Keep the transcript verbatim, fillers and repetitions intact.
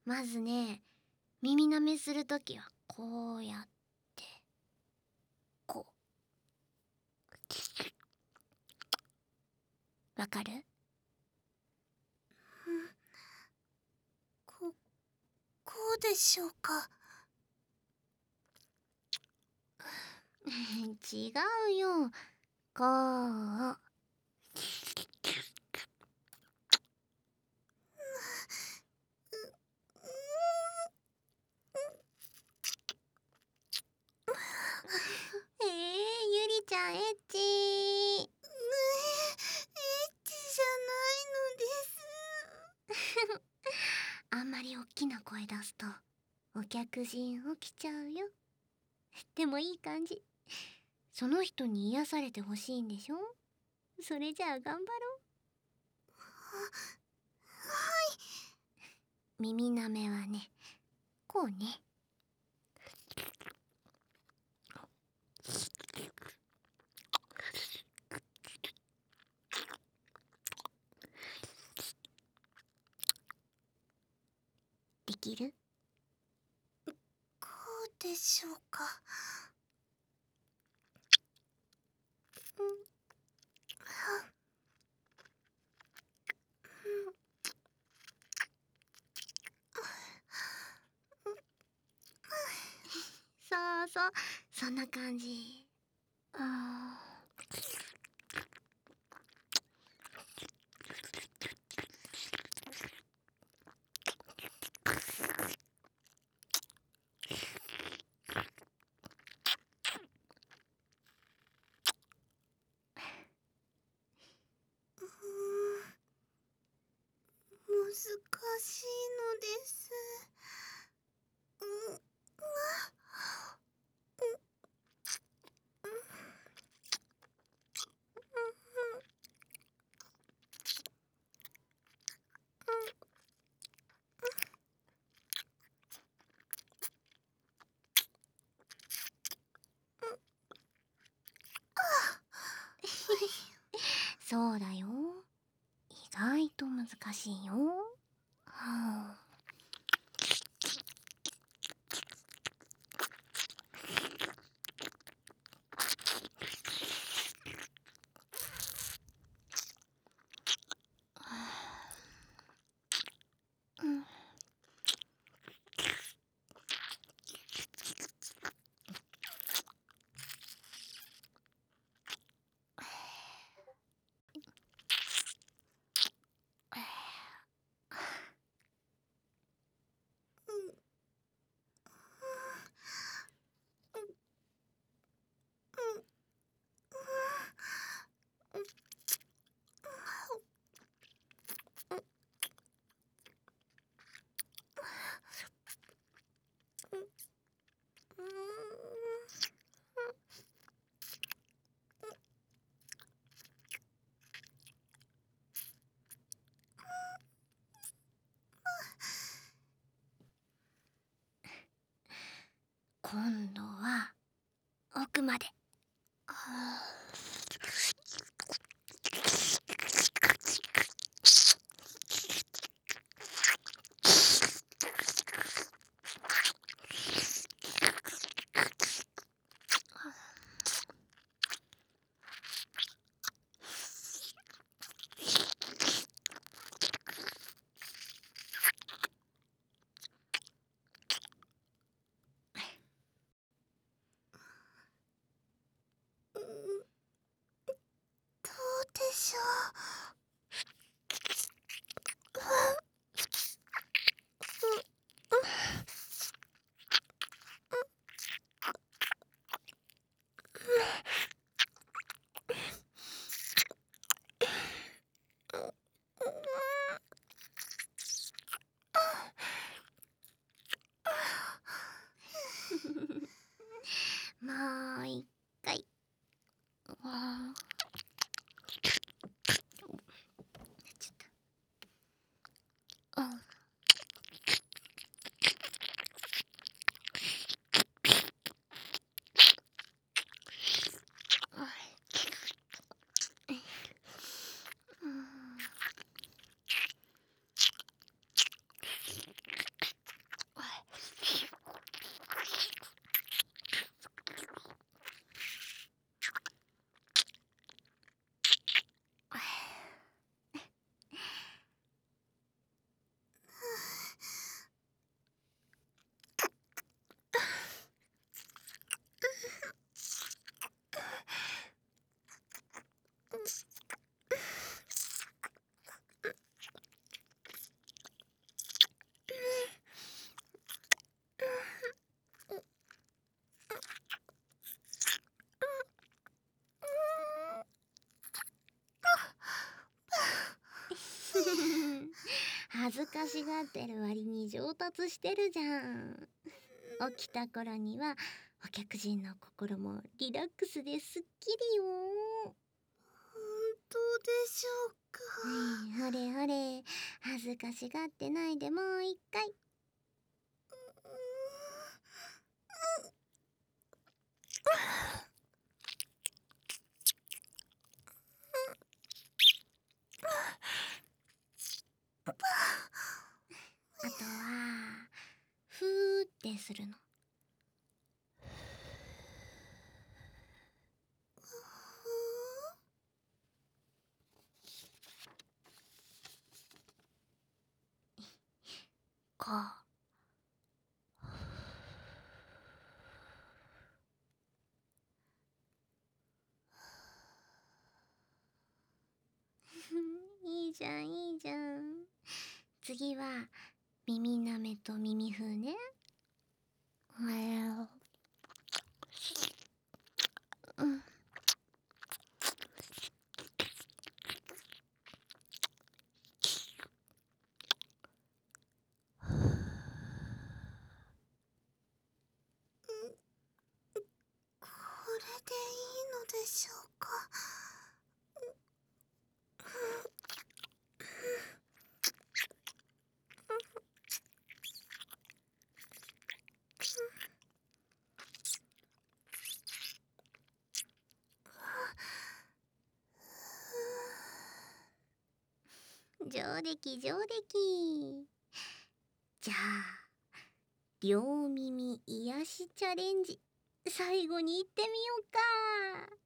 まずね、耳舐めするときはこうやってこう。わかる？ ここうでしょうか。 違うよ。こう。えー、ゆりちゃんエッチー。 えー、エッチじゃないのです。 あんまりおっきな声出すとお客人起きちゃうよ。でもいい感じ。その人に癒されてほしいんでしょ？それじゃあ頑張ろう。 はい。 耳舐めはね、こうね。できる？ こうでしょうか。 そうそう、そんな感じ。あー難しいのです。うんそうだよ。意外と難しいよ。はあ、うん。今度は奥まで。 どうでしょもう一回。わー、ちょっと。うん。 恥ずかしがってる割に上達してるじゃん。起きた頃にはお客人の心もリラックスですっきりよ。 本当でしょうか。 はい、ほれほれ、恥ずかしがってないでもう一回。あとはふーってするの。こういいじゃんいいじゃん。次は耳なめと耳ふーね。うん。 これでいいのでしょうか。 上出来上出来。じゃあ両耳癒しチャレンジ最後に行ってみようか。